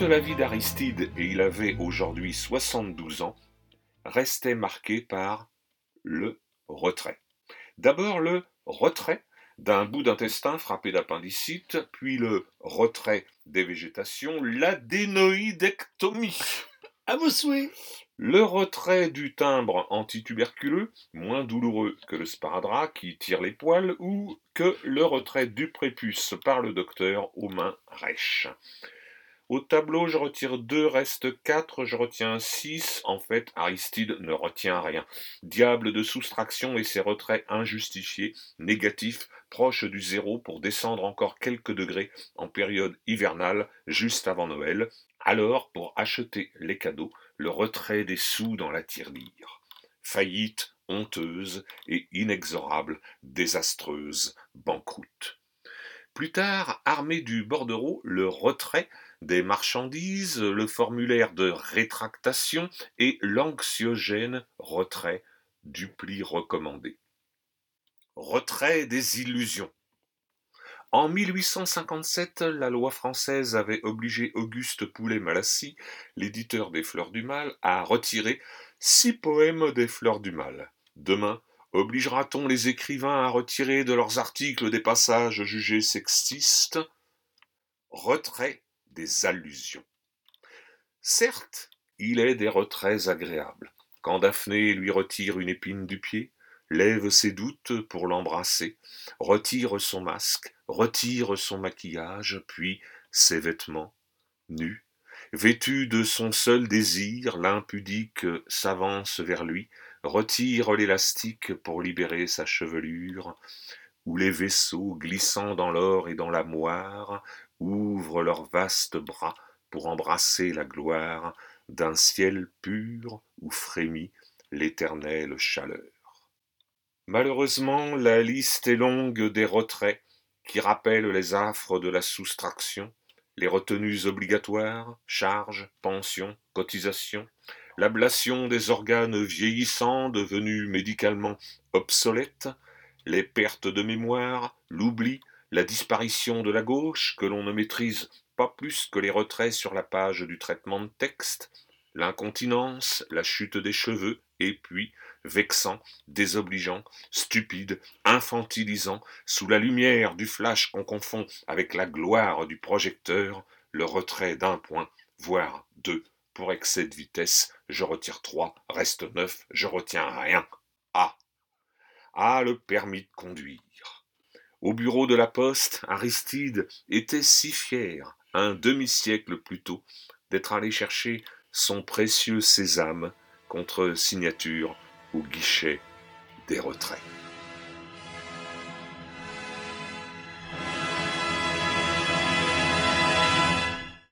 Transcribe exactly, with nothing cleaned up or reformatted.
la vie d'Aristide, et il avait aujourd'hui soixante-douze ans, restait marquée par le retrait. D'abord le retrait d'un bout d'intestin frappé d'appendicite, puis le retrait des végétations, l'adénoïdectomie. À vos souhaits. Le retrait du timbre antituberculeux, moins douloureux que le sparadrap qui tire les poils, ou que le retrait du prépuce par le docteur aux mains rêches. Au tableau, je retire deux, reste quatre, je retiens six. En fait, Aristide ne retient rien. Diable de soustraction et ses retraits injustifiés, négatifs, proches du zéro pour descendre encore quelques degrés en période hivernale, juste avant Noël. Alors, pour acheter les cadeaux, le retrait des sous dans la tirelire. Faillite, honteuse et inexorable, désastreuse, banqueroute. Plus tard, armé du bordereau, le retrait des marchandises, le formulaire de rétractation et l'anxiogène retrait du pli recommandé. Retrait des illusions. En mille huit cent cinquante-sept, la loi française avait obligé Auguste Poulet-Malassis, l'éditeur des Fleurs du Mal, à retirer six poèmes des Fleurs du Mal. Demain, obligera-t-on les écrivains à retirer de leurs articles des passages jugés sexistes? Retrait des allusions. Certes, il est des retraits agréables. Quand Daphné lui retire une épine du pied, lève ses doutes pour l'embrasser, retire son masque, retire son maquillage, puis ses vêtements, nus, vêtu de son seul désir, l'impudique s'avance vers lui, retire l'élastique pour libérer sa chevelure, où les vaisseaux, glissant dans l'or et dans la moire, ouvrent leurs vastes bras pour embrasser la gloire d'un ciel pur où frémit l'éternelle chaleur. Malheureusement, la liste est longue des retraits qui rappellent les affres de la soustraction, les retenues obligatoires, charges, pensions, cotisations, l'ablation des organes vieillissants devenus médicalement obsolètes, les pertes de mémoire, l'oubli, la disparition de la gauche que l'on ne maîtrise pas plus que les retraits sur la page du traitement de texte, l'incontinence, la chute des cheveux, et puis, vexant, désobligeant, stupide, infantilisant, sous la lumière du flash qu'on confond avec la gloire du projecteur, le retrait d'un point, voire deux, pour excès de vitesse, je retire trois, reste neuf, je retiens rien. Ah! Ah, le permis de conduire. Au bureau de la poste, Aristide était si fier, un demi-siècle plus tôt, d'être allé chercher son précieux sésame contre signature au guichet des retraits.